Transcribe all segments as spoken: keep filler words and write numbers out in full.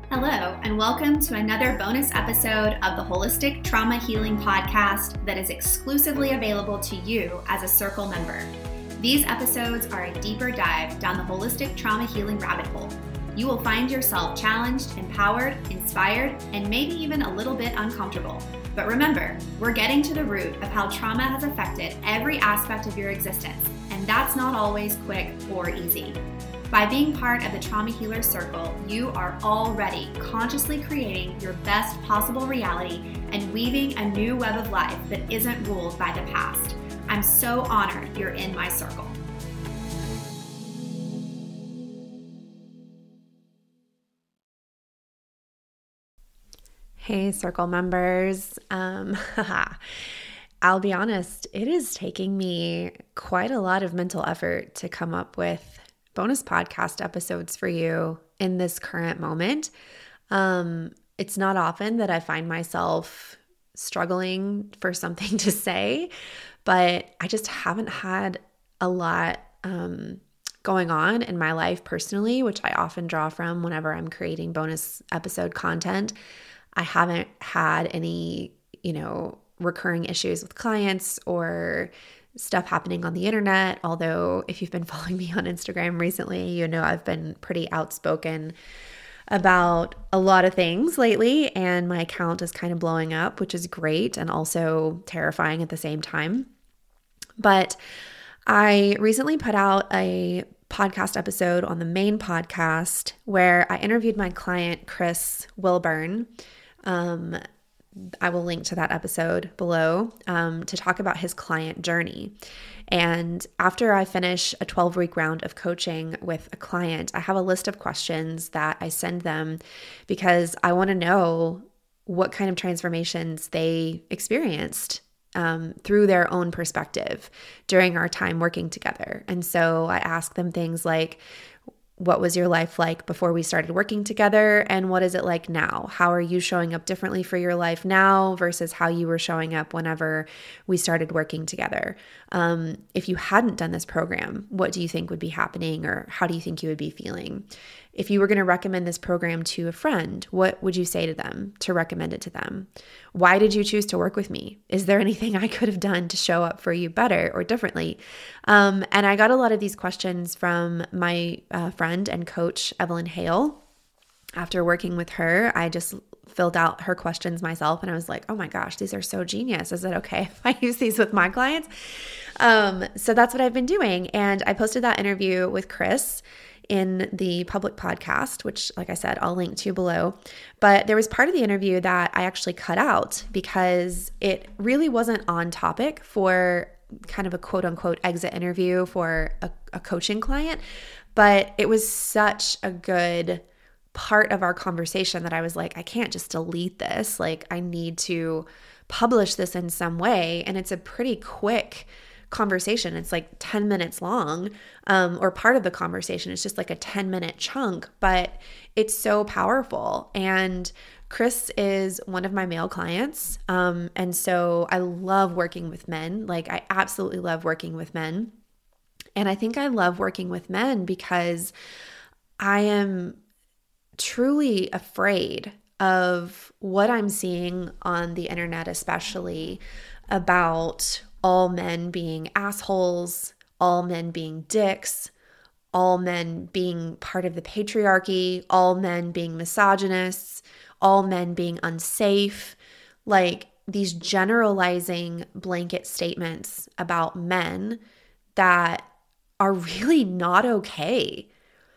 Hello, and welcome to another bonus episode of the Holistic Trauma Healing Podcast that is exclusively available to you as a Circle member. These episodes are a deeper dive down the holistic trauma healing rabbit hole. You will find yourself challenged, empowered, inspired, and maybe even a little bit uncomfortable. But remember, we're getting to the root of how trauma has affected every aspect of your existence, and that's not always quick or easy. By being part of the Trauma Healer Circle, you are already consciously creating your best possible reality and weaving a new web of life that isn't ruled by the past. I'm so honored you're in my circle. Hey, Circle members. Um, I'll be honest, it is taking me quite a lot of mental effort to come up with bonus podcast episodes for you in this current moment. Um, it's not often that I find myself struggling for something to say, but I just haven't had a lot um, going on in my life personally, which I often draw from whenever I'm creating bonus episode content. I haven't had any, you know, recurring issues with clients or stuff happening on the internet. Although if you've been following me on Instagram recently, you know I've been pretty outspoken about a lot of things lately, and my account is kind of blowing up, which is great and also terrifying at the same time. But I recently put out a podcast episode on the main podcast where I interviewed my client, Chris Wilburn. Um, I will link to that episode below um, to talk about his client journey. And after I finish a twelve-week round of coaching with a client, I have a list of questions that I send them because I want to know what kind of transformations they experienced um, through their own perspective during our time working together. And so I ask them things like, what was your life like before we started working together? And what is it like now? How are you showing up differently for your life now versus how you were showing up whenever we started working together? Um, if you hadn't done this program, what do you think would be happening, or how do you think you would be feeling? If you were going to recommend this program to a friend, what would you say to them to recommend it to them? Why did you choose to work with me? Is there anything I could have done to show up for you better or differently? Um, and I got a lot of these questions from my uh, friend and coach, Evelyn Hale. After working with her, I just filled out her questions myself, and I was like, oh my gosh, these are so genius. Is it okay if I use these with my clients? Um, so that's what I've been doing. And I posted that interview with Chris in the public podcast, which, like I said, I'll link to below. But there was part of the interview that I actually cut out because it really wasn't on topic for kind of a quote unquote exit interview for a, a coaching client. But it was such a good part of our conversation that I was like, I can't just delete this. Like, I need to publish this in some way. And it's a pretty quick conversation. It's like ten minutes long, um, or part of the conversation. It's just like a ten minute chunk, but it's so powerful. And Chris is one of my male clients. Um, and so I love working with men. Like, I absolutely love working with men. And I think I love working with men because I am truly afraid of what I'm seeing on the internet, especially about all men being assholes, all men being dicks, all men being part of the patriarchy, all men being misogynists, all men being unsafe, like these generalizing blanket statements about men that are really not okay.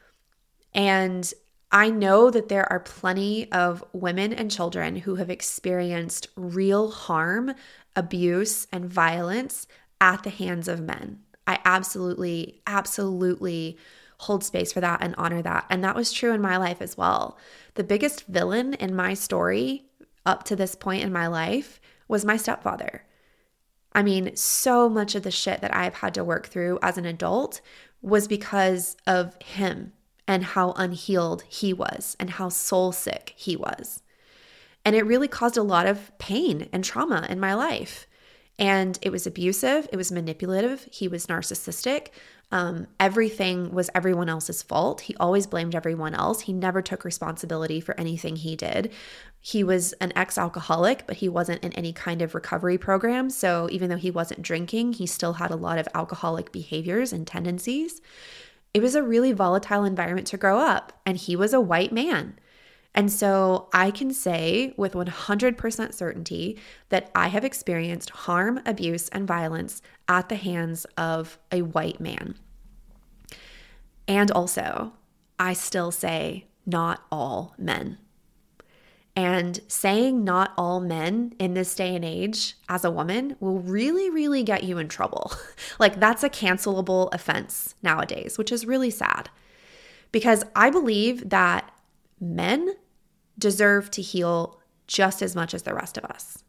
And I know that there are plenty of women and children who have experienced real harm, abuse, and violence at the hands of men. I absolutely, absolutely hold space for that and honor that. And that was true in my life as well. The biggest villain in my story up to this point in my life was my stepfather. I mean, so much of the shit that I've had to work through as an adult was because of him and how unhealed he was and how soul sick he was. And it really caused a lot of pain and trauma in my life. And it was abusive. It was manipulative. He was narcissistic. Um, everything was everyone else's fault. He always blamed everyone else. He never took responsibility for anything he did. He was an ex-alcoholic, but he wasn't in any kind of recovery program. So even though he wasn't drinking, he still had a lot of alcoholic behaviors and tendencies. It was a really volatile environment to grow up, and he was a white man. And so I can say with one hundred percent certainty that I have experienced harm, abuse, and violence at the hands of a white man. And also, I still say not all men. And saying not all men in this day and age as a woman will really, really get you in trouble. Like that's a cancelable offense nowadays, which is really sad. Because I believe that men deserve to heal just as much as the rest of us.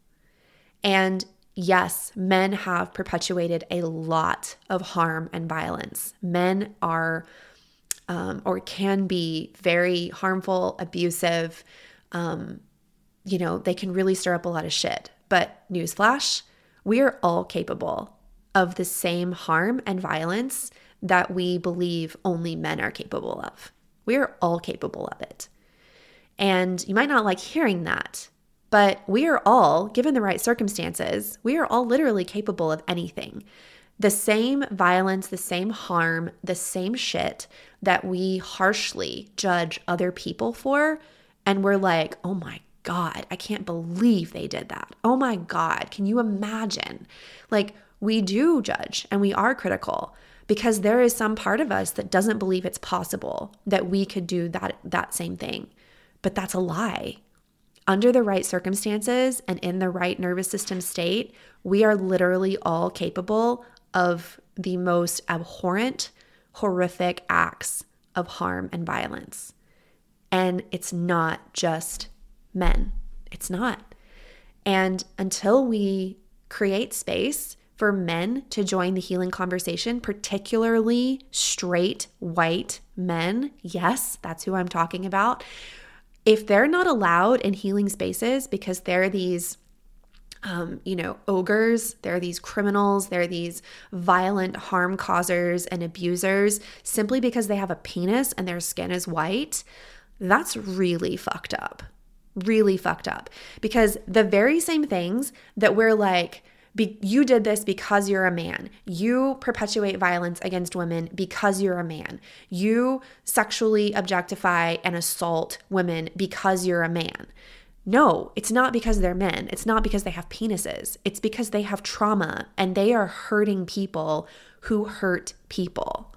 And yes, men have perpetuated a lot of harm and violence. Men are um, or can be very harmful, abusive. Um, you know, they can really stir up a lot of shit. But newsflash, we are all capable of the same harm and violence that we believe only men are capable of. We are all capable of it. And you might not like hearing that, but we are all, given the right circumstances, we are all literally capable of anything. The same violence, the same harm, the same shit that we harshly judge other people for, and we're like, oh my God, I can't believe they did that. Oh my God, can you imagine? Like, we do judge and we are critical because there is some part of us that doesn't believe it's possible that we could do that, that same thing. But that's a lie. Under the right circumstances and in the right nervous system state, we are literally all capable of the most abhorrent, horrific acts of harm and violence. And it's not just men. It's not. And until we create space for men to join the healing conversation, particularly straight white men, yes, that's who I'm talking about. If they're not allowed in healing spaces because they're these, um, you know, ogres, they're these criminals, they're these violent harm causers and abusers simply because they have a penis and their skin is white, that's really fucked up. Really fucked up. Because the very same things that we're like, Be- you did this because you're a man. You perpetuate violence against women because you're a man. You sexually objectify and assault women because you're a man. No, it's not because they're men. It's not because they have penises. It's because they have trauma and they are hurting people who hurt people.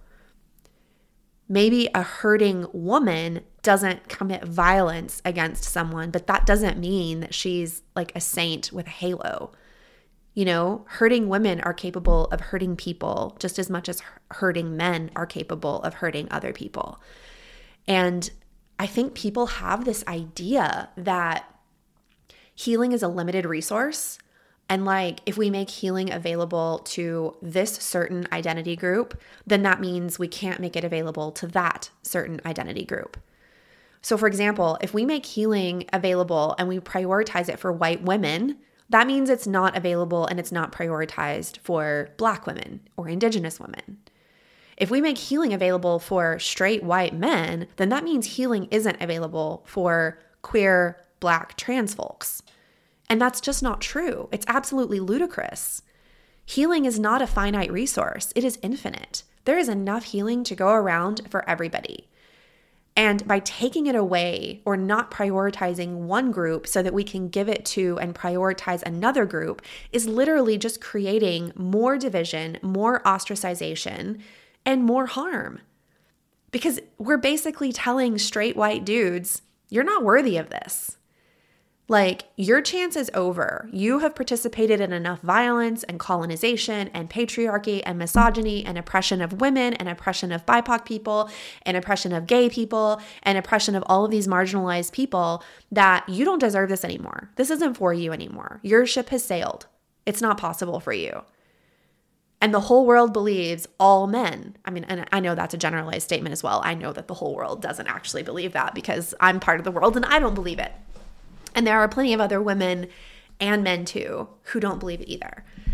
Maybe a hurting woman doesn't commit violence against someone, but that doesn't mean that she's like a saint with a halo. You know, hurting women are capable of hurting people just as much as hurting men are capable of hurting other people. And I think people have this idea that healing is a limited resource. And like, if we make healing available to this certain identity group, then that means we can't make it available to that certain identity group. So for example, if we make healing available and we prioritize it for white women, that means it's not available and it's not prioritized for Black women or Indigenous women. If we make healing available for straight white men, then that means healing isn't available for queer, Black, trans folks. And that's just not true. It's absolutely ludicrous. Healing is not a finite resource. It is infinite. There is enough healing to go around for everybody. And by taking it away or not prioritizing one group so that we can give it to and prioritize another group is literally just creating more division, more ostracization, and more harm. Because we're basically telling straight white dudes, you're not worthy of this. Like, your chance is over. You have participated in enough violence and colonization and patriarchy and misogyny and oppression of women and oppression of B I P O C people and oppression of gay people and oppression of all of these marginalized people that you don't deserve this anymore. This isn't for you anymore. Your ship has sailed. It's not possible for you. And the whole world believes all men. I mean, and I know that's a generalized statement as well. I know that the whole world doesn't actually believe that because I'm part of the world and I don't believe it. And there are plenty of other women and men too who don't believe it either.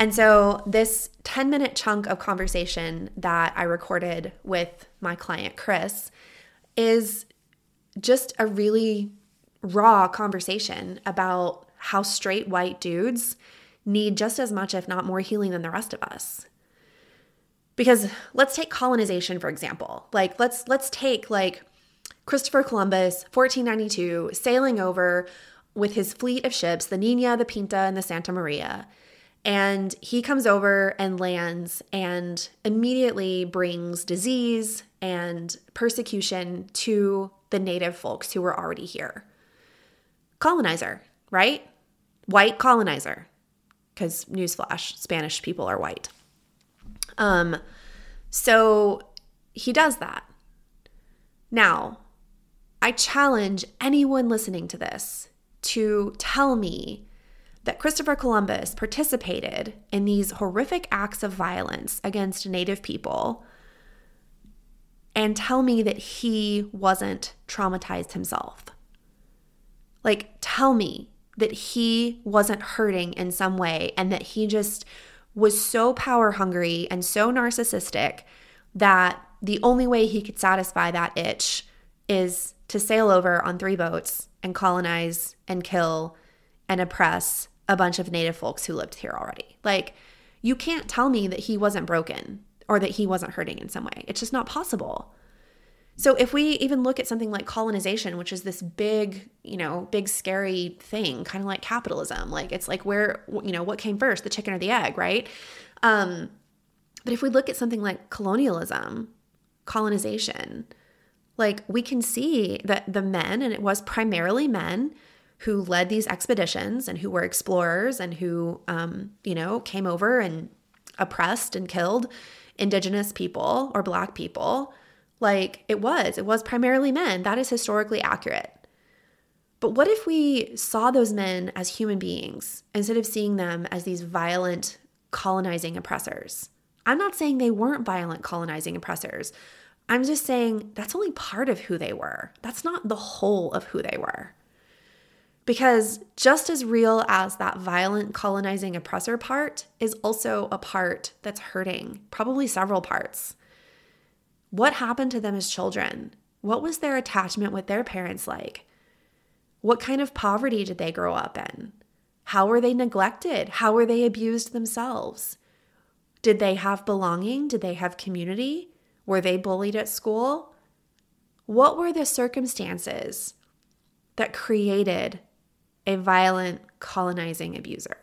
And so this ten minute chunk of conversation that I recorded with my client, Chris, is just a really raw conversation about how straight white dudes need just as much, if not more, healing than the rest of us. Because let's take colonization, for example. Like, let's let's take like Christopher Columbus, fourteen ninety-two, sailing over with his fleet of ships, the Nina, the Pinta, and the Santa Maria. And he comes over and lands and immediately brings disease and persecution to the native folks who were already here. Colonizer, right? White colonizer. Because newsflash, Spanish people are white. Um, so he does that. Now, I challenge anyone listening to this to tell me that Christopher Columbus participated in these horrific acts of violence against Native people and tell me that he wasn't traumatized himself. Like, tell me that he wasn't hurting in some way and that he just was so power hungry and so narcissistic that the only way he could satisfy that itch is to sail over on three boats and colonize and kill and oppress a bunch of native folks who lived here already. Like, you can't tell me that he wasn't broken or that he wasn't hurting in some way. It's just not possible. So if we even look at something like colonization, which is this big, you know, big scary thing, kind of like capitalism, like it's like where, you know, what came first, the chicken or the egg, right? Um, but if we look at something like colonialism, colonization, like we can see that the men, and it was primarily men who led these expeditions and who were explorers and who, um, you know, came over and oppressed and killed indigenous people or Black people. Like it was, it was primarily men. That is historically accurate. But what if we saw those men as human beings instead of seeing them as these violent colonizing oppressors? I'm not saying they weren't violent colonizing oppressors. I'm just saying that's only part of who they were. That's not the whole of who they were. Because just as real as that violent colonizing oppressor part is also a part that's hurting, probably several parts. What happened to them as children? What was their attachment with their parents like? What kind of poverty did they grow up in? How were they neglected? How were they abused themselves? Did they have belonging? Did they have community? Were they bullied at school? What were the circumstances that created a violent colonizing abuser?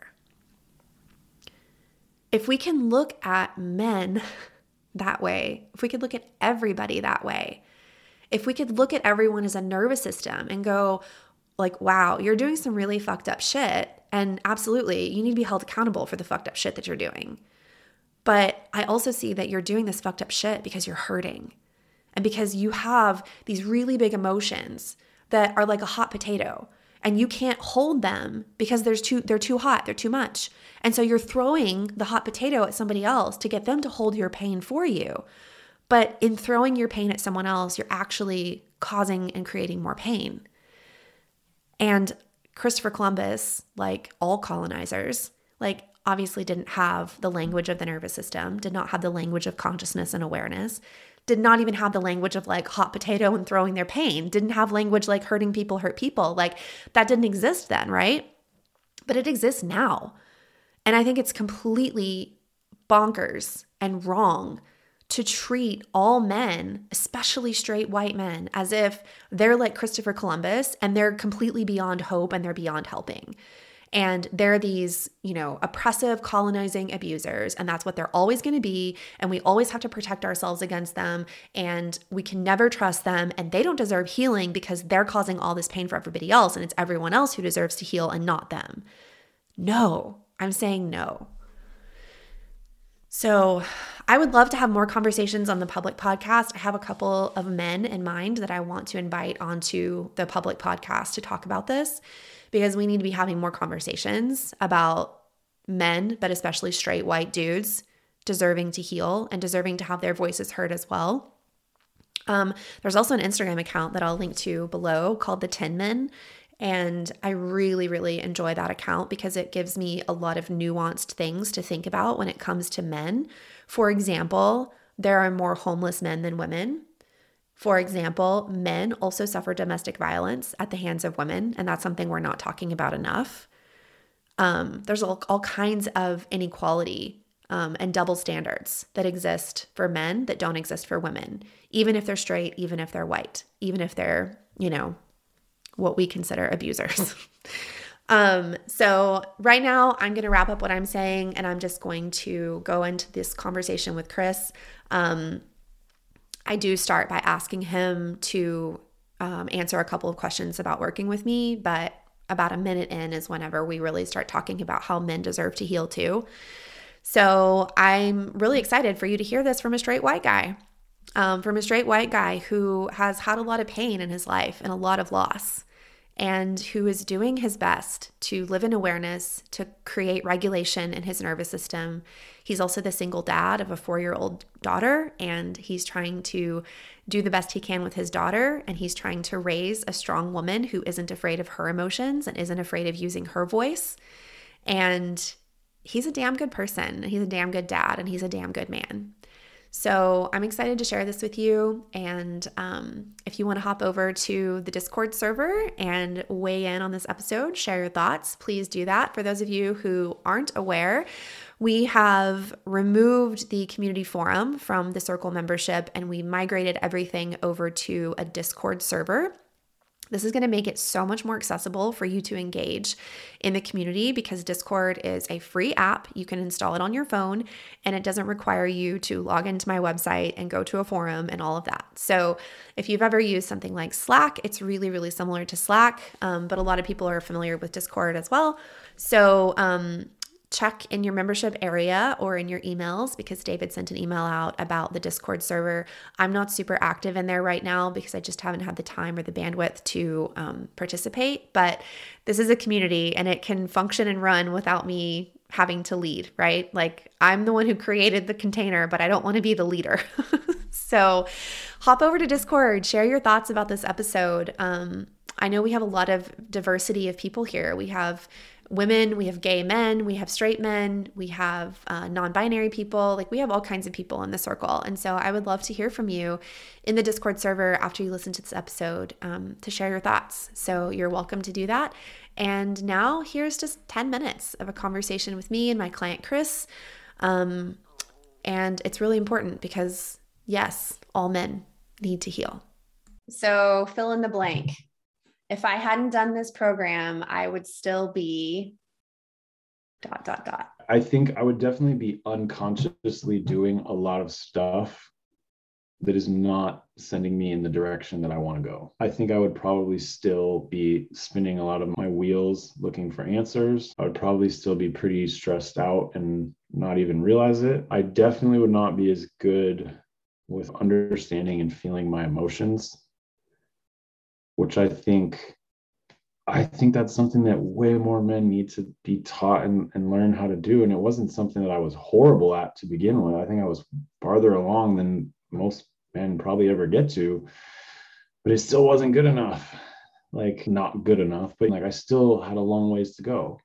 If we can look at men that way, if we could look at everybody that way, if we could look at everyone as a nervous system and go like, wow, you're doing some really fucked up shit, and absolutely, you need to be held accountable for the fucked up shit that you're doing. But I also see that you're doing this fucked up shit because you're hurting and because you have these really big emotions that are like a hot potato and you can't hold them because there's too, they're too hot, they're too much. And so you're throwing the hot potato at somebody else to get them to hold your pain for you. But in throwing your pain at someone else, you're actually causing and creating more pain. And Christopher Columbus, like all colonizers, like obviously didn't have the language of the nervous system, did not have the language of consciousness and awareness, did not even have the language of like hot potato and throwing their pain, didn't have language like hurting people hurt people. Like that didn't exist then, right? But it exists now. And I think it's completely bonkers and wrong to treat all men, especially straight white men, as if they're like Christopher Columbus and they're completely beyond hope and they're beyond helping. And they're these, you know, oppressive, colonizing abusers, and that's what they're always going to be, and we always have to protect ourselves against them, and we can never trust them, and they don't deserve healing because they're causing all this pain for everybody else, and it's everyone else who deserves to heal and not them. No, I'm saying no. So I would love to have more conversations on the public podcast. I have a couple of men in mind that I want to invite onto the public podcast to talk about this, because we need to be having more conversations about men, but especially straight white dudes, deserving to heal and deserving to have their voices heard as well. Um, there's also an Instagram account that I'll link to below called The Tin Men, And I really, really enjoy that account because it gives me a lot of nuanced things to think about when it comes to men. For example, there are more homeless men than women. For example, men also suffer domestic violence at the hands of women, and that's something we're not talking about enough. Um, there's all, all kinds of inequality um, and double standards that exist for men that don't exist for women, even if they're straight, even if they're white, even if they're, you know, what we consider abusers. um, so right now I'm going to wrap up what I'm saying, and I'm just going to go into this conversation with Chris. Um, I do start by asking him to um, answer a couple of questions about working with me, but about a minute in is whenever we really start talking about how men deserve to heal too. So I'm really excited for you to hear this from a straight white guy. Um, from a straight white guy who has had a lot of pain in his life and a lot of loss, and who is doing his best to live in awareness, to create regulation in his nervous system. He's also the single dad of a four-year-old daughter, and he's trying to do the best he can with his daughter, and he's trying to raise a strong woman who isn't afraid of her emotions and isn't afraid of using her voice. And he's a damn good person. He's a damn good dad, and he's a damn good man. So I'm excited to share this with you. And um, if you want to hop over to the Discord server and weigh in on this episode, share your thoughts, please do that. For those of you who aren't aware, we have removed the community forum from the Circle membership, and we migrated everything over to a Discord server. This is going to make it so much more accessible for you to engage in the community because Discord is a free app. You can install it on your phone, and it doesn't require you to log into my website and go to a forum and all of that. So if you've ever used something like Slack, it's really, really similar to Slack, um, but a lot of people are familiar with Discord as well. So um, check in your membership area or in your emails, because David sent an email out about the Discord server. I'm not super active in there right now because I just haven't had the time or the bandwidth to um, participate, but this is a community and it can function and run without me having to lead, right? Like, I'm the one who created the container, but I don't want to be the leader. So hop over to Discord, share your thoughts about this episode. Um, I know we have a lot of diversity of people here. We have women, we have gay men, we have straight men, we have uh, non-binary people. Like, we have all kinds of people in the circle. And so I would love to hear from you in the Discord server after you listen to this episode um, to share your thoughts. So you're welcome to do that. And now here's just ten minutes of a conversation with me and my client, Chris. Um, and it's really important because, yes, all men need to heal. So fill in the blank. If I hadn't done this program, I would still be dot, dot, dot. I think I would definitely be unconsciously doing a lot of stuff that is not sending me in the direction that I want to go. I think I would probably still be spinning a lot of my wheels looking for answers. I would probably still be pretty stressed out and not even realize it. I definitely would not be as good with understanding and feeling my emotions, which I think, I think that's something that way more men need to be taught and, and learn how to do. And it wasn't something that I was horrible at to begin with. I think I was farther along than most men probably ever get to, but it still wasn't good enough. Like, not good enough, but like I still had a long ways to go.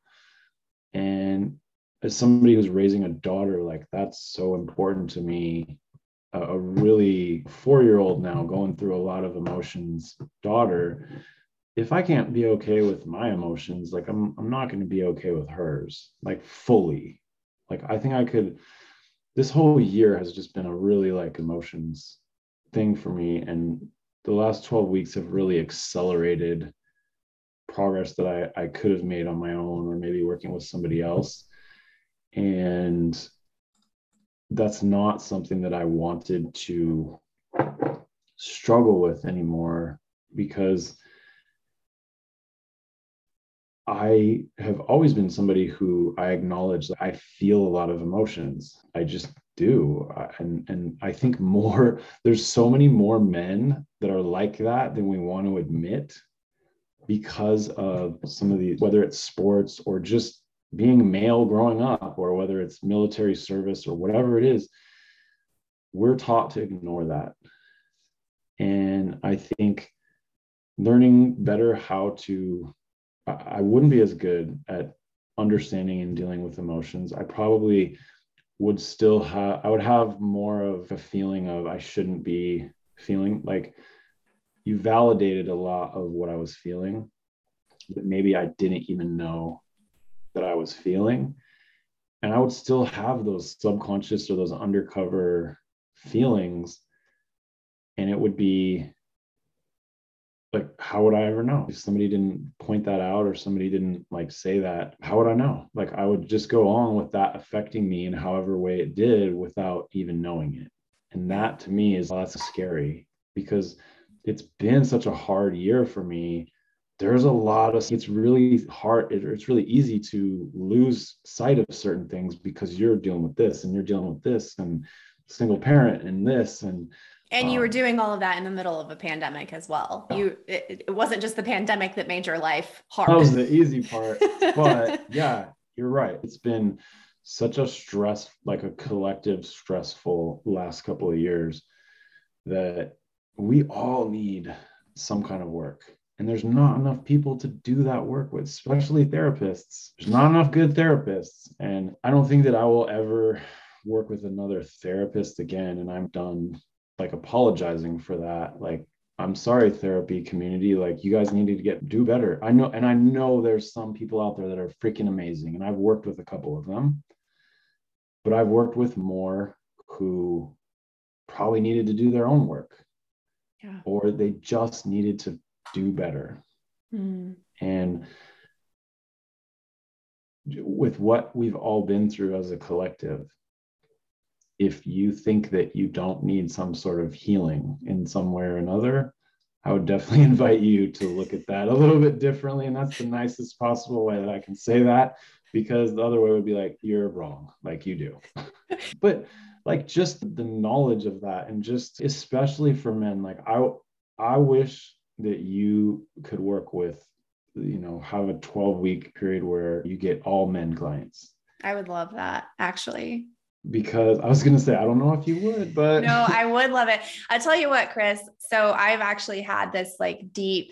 And as somebody who's raising a daughter, like, that's so important to me. A really four-year-old now going through a lot of emotions daughter, if I can't be okay with my emotions, like I'm I'm not going to be okay with hers, like fully. Like, I think I could, this whole year has just been a really like emotions thing for me. And the last twelve weeks have really accelerated progress that I, I could have made on my own, or maybe working with somebody else. And that's not something that I wanted to struggle with anymore, because I have always been somebody who I acknowledge that I feel a lot of emotions. I just do. And, and I think more, there's so many more men that are like that than we want to admit, because of some of the, whether it's sports or just being male growing up, or whether it's military service or whatever it is, we're taught to ignore that. And I think learning better how to I, I wouldn't be as good at understanding and dealing with emotions. I probably would still have, I would have more of a feeling of I shouldn't be feeling. Like, you validated a lot of what I was feeling that maybe I didn't even know that I was feeling. And I would still have those subconscious or those undercover feelings. And it would be like, how would I ever know? If somebody didn't point that out or somebody didn't like say that, how would I know? Like, I would just go on with that affecting me in however way it did without even knowing it. And that to me is, well, that's scary, because it's been such a hard year for me. There's a lot of, it's really hard. It, it's really easy to lose sight of certain things because you're dealing with this and you're dealing with this and single parent and this. And And you were doing all of that in the middle of a pandemic as well. You, it, it wasn't just the pandemic that made your life hard. That was the easy part. But yeah, you're right. It's been such a stress, like a collective stressful last couple of years, that we all need some kind of work. And there's not enough people to do that work with, especially therapists. There's not enough good therapists. And I don't think that I will ever work with another therapist again. And I'm done like apologizing for that. Like, I'm sorry, therapy community, like, you guys need to get, do better. I know. And I know there's some people out there that are freaking amazing. And I've worked with a couple of them, but I've worked with more who probably needed to do their own work. Yeah. Or they just needed to do better. Mm. And with what we've all been through as a collective, if you think that you don't need some sort of healing in some way or another, I would definitely invite you to look at that a little bit differently. And that's the nicest possible way that I can say that, because the other way would be like, you're wrong, like you do. But like, just the knowledge of that, and just especially for men, like I, I wish that you could work with, you know, have a twelve week period where you get all men clients. I would love that, actually. Because I was going to say, I don't know if you would, but no, I would love it. I'll tell you what, Chris. So I've actually had this like deep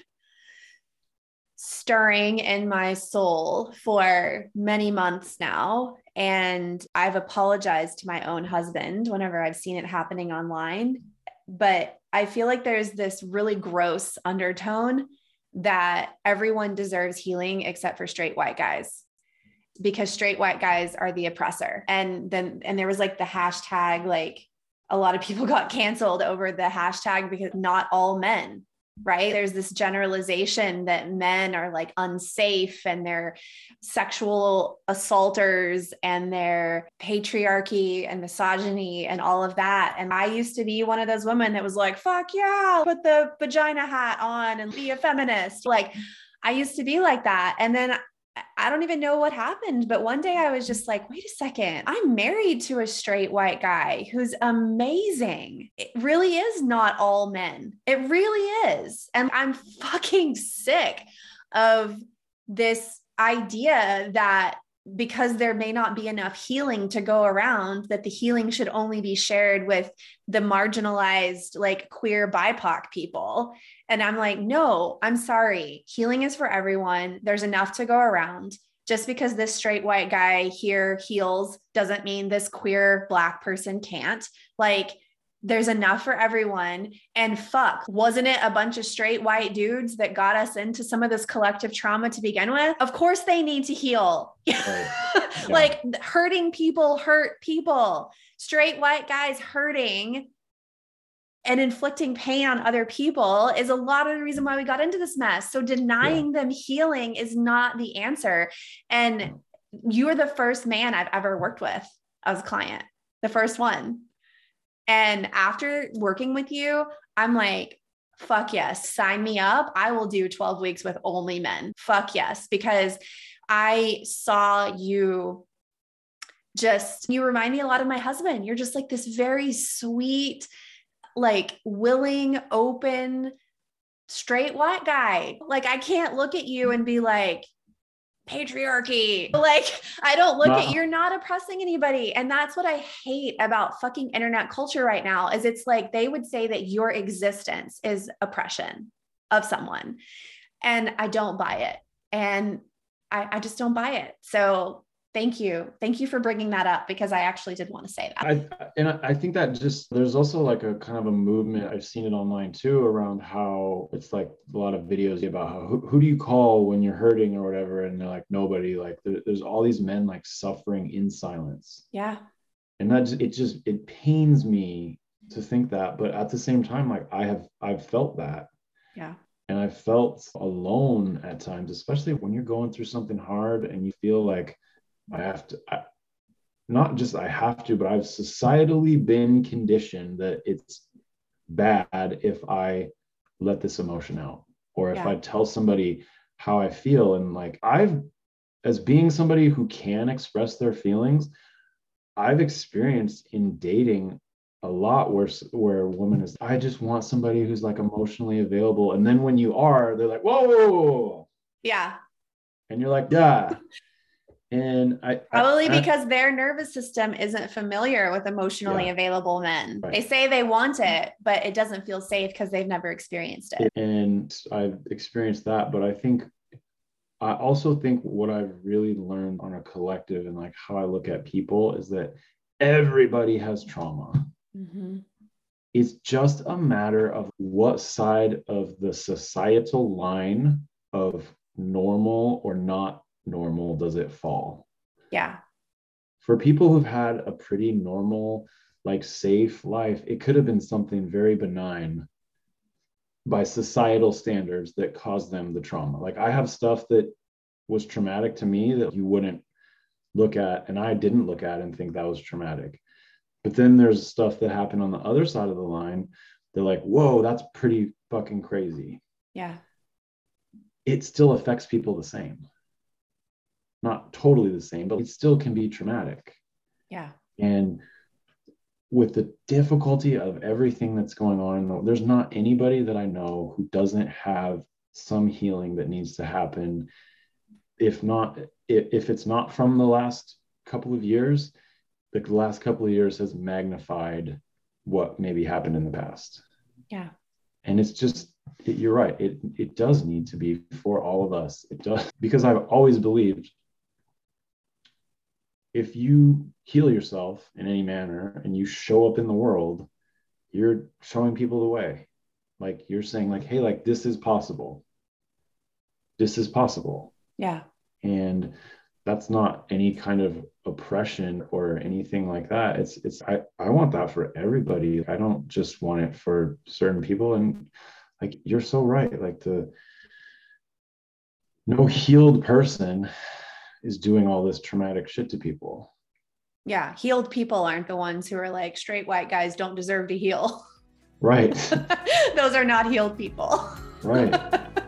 stirring in my soul for many months now. And I've apologized to my own husband whenever I've seen it happening online. But I feel like there's this really gross undertone that everyone deserves healing except for straight white guys, because straight white guys are the oppressor. And then, and there was like the hashtag, like a lot of people got canceled over the hashtag because not all men, right? There's this generalization that men are like unsafe and they're sexual assaulters and they're patriarchy and misogyny and all of that. And I used to be one of those women that was like, fuck yeah, put the vagina hat on and be a feminist. Like, I used to be like that. And then I don't even know what happened, but one day I was just like, wait a second, I'm married to a straight white guy who's amazing. It really is not all men. It really is. And I'm fucking sick of this idea that because there may not be enough healing to go around, that the healing should only be shared with the marginalized, like queer B I P O C people. And I'm like, no, I'm sorry. Healing is for everyone. There's enough to go around. Just because this straight white guy here heals doesn't mean this queer Black person can't. Like, there's enough for everyone. And fuck, wasn't it a bunch of straight white dudes that got us into some of this collective trauma to begin with? Of course they need to heal. Right. Yeah. Like, hurting people hurt people. Straight white guys hurting and inflicting pain on other people is a lot of the reason why we got into this mess. So denying yeah. them healing is not the answer. And you are the first man I've ever worked with as a client, the first one. And after working with you, I'm like, fuck yes, sign me up. I will do twelve weeks with only men. Fuck yes. Because I saw you just, you remind me a lot of my husband. You're just like this very sweet, like willing, open, straight white guy. Like, I can't look at you and be like, patriarchy. Like, I don't look no. at, you're not oppressing anybody. And that's what I hate about fucking internet culture right now, is it's like, they would say that your existence is oppression of someone. And I don't buy it. And I, I just don't buy it. So thank you. Thank you for bringing that up, because I actually did want to say that. I, and I think that just, there's also like a kind of a movement, I've seen it online too, around how it's like a lot of videos about how, who, who do you call when you're hurting or whatever? And they're like, nobody. Like there, there's all these men like suffering in silence. Yeah. And that just, it just, it pains me to think that, but at the same time, like I have, I've felt that. Yeah. And I felt alone at times, especially when you're going through something hard and you feel like I have to, I, not just I have to, but I've societally been conditioned that it's bad if I let this emotion out, or if Yeah. I tell somebody how I feel. And like I've, as being somebody who can express their feelings, I've experienced in dating a lot where where a woman is, I just want somebody who's like emotionally available. And then when you are, they're like, whoa, whoa, whoa, whoa. Yeah. And you're like, yeah. And I probably I, because their nervous system isn't familiar with emotionally Yeah. available men. Right. They say they want it, but it doesn't feel safe because they've never experienced it. And I've experienced that, but I think I also think what I've really learned on a collective and like how I look at people is that everybody has trauma. Mm-hmm. It's just a matter of what side of the societal line of normal or not normal does it fall. Yeah. For people who've had a pretty normal, like safe life, it could have been something very benign by societal standards that caused them the trauma. Like I have stuff that was traumatic to me that you wouldn't look at, and I didn't look at and think that was traumatic. But then there's stuff that happened on the other side of the line. They're like, whoa, that's pretty fucking crazy. Yeah. It still affects people the same. Not totally the same, but it still can be traumatic. Yeah. And with the difficulty of everything that's going on, there's not anybody that I know who doesn't have some healing that needs to happen. If not, if it's not from the last couple of years, the last couple of years has magnified what maybe happened in the past. Yeah. And it's just, it, you're right. It, it does need to be for all of us. It does, because I've always believed if you heal yourself in any manner and you show up in the world, you're showing people the way. Like you're saying like, hey, like this is possible. This is possible. Yeah. And that's not any kind of oppression or anything like that. It's, it's, I, I want that for everybody. I don't just want it for certain people. And like, you're so right. Like the, no healed person is doing all this traumatic shit to people. Yeah. Healed people aren't the ones who are like, straight white guys don't deserve to heal. Right. Those are not healed people. Right.